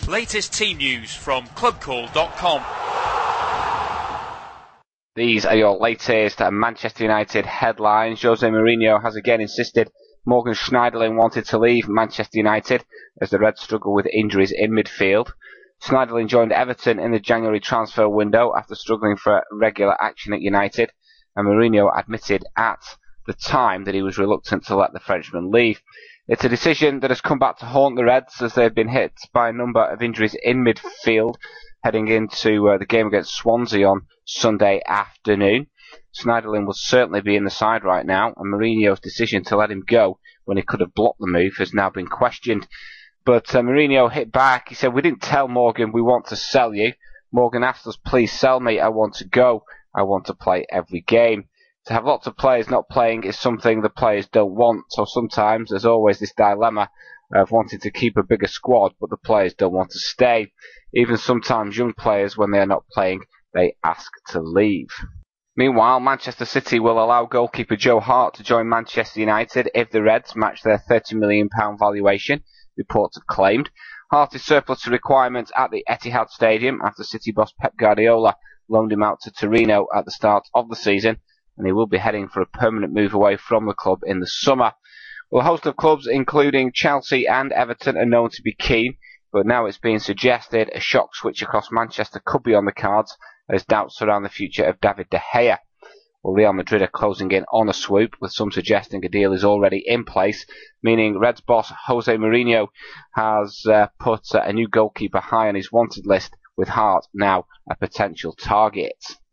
Latest team news from clubcall.com. These are your latest Manchester United headlines. Jose Mourinho has again insisted Morgan Schneiderlin wanted to leave Manchester United as the Reds struggle with injuries in midfield. Schneiderlin joined Everton in the January transfer window after struggling for regular action at United, and Mourinho admitted at the time that he was reluctant to let the Frenchman leave. It's a decision that has come back to haunt the Reds as they've been hit by a number of injuries in midfield heading into the game against Swansea on Sunday afternoon. Schneiderlin will certainly be in the side right now, and Mourinho's decision to let him go when he could have blocked the move has now been questioned. But Mourinho hit back. He said, "We didn't tell Morgan we want to sell you. Morgan asked us, please sell me. I want to go. I want to play every game." To have lots of players not playing is something the players don't want, so sometimes there's always this dilemma of wanting to keep a bigger squad, but the players don't want to stay. Even sometimes young players, when they are not playing, they ask to leave. Meanwhile, Manchester City will allow goalkeeper Joe Hart to join Manchester United if the Reds match their £30 million valuation, reports have claimed. Hart is surplus to requirements at the Etihad Stadium after City boss Pep Guardiola loaned him out to Torino at the start of the season, and he will be heading for a permanent move away from the club in the summer. Well, a host of clubs, including Chelsea and Everton, are known to be keen, but now it's being suggested a shock switch across Manchester could be on the cards as doubts surround the future of David De Gea. Well, Real Madrid are closing in on a swoop, with some suggesting a deal is already in place, meaning Reds boss Jose Mourinho has put a new goalkeeper high on his wanted list, with Hart now a potential target.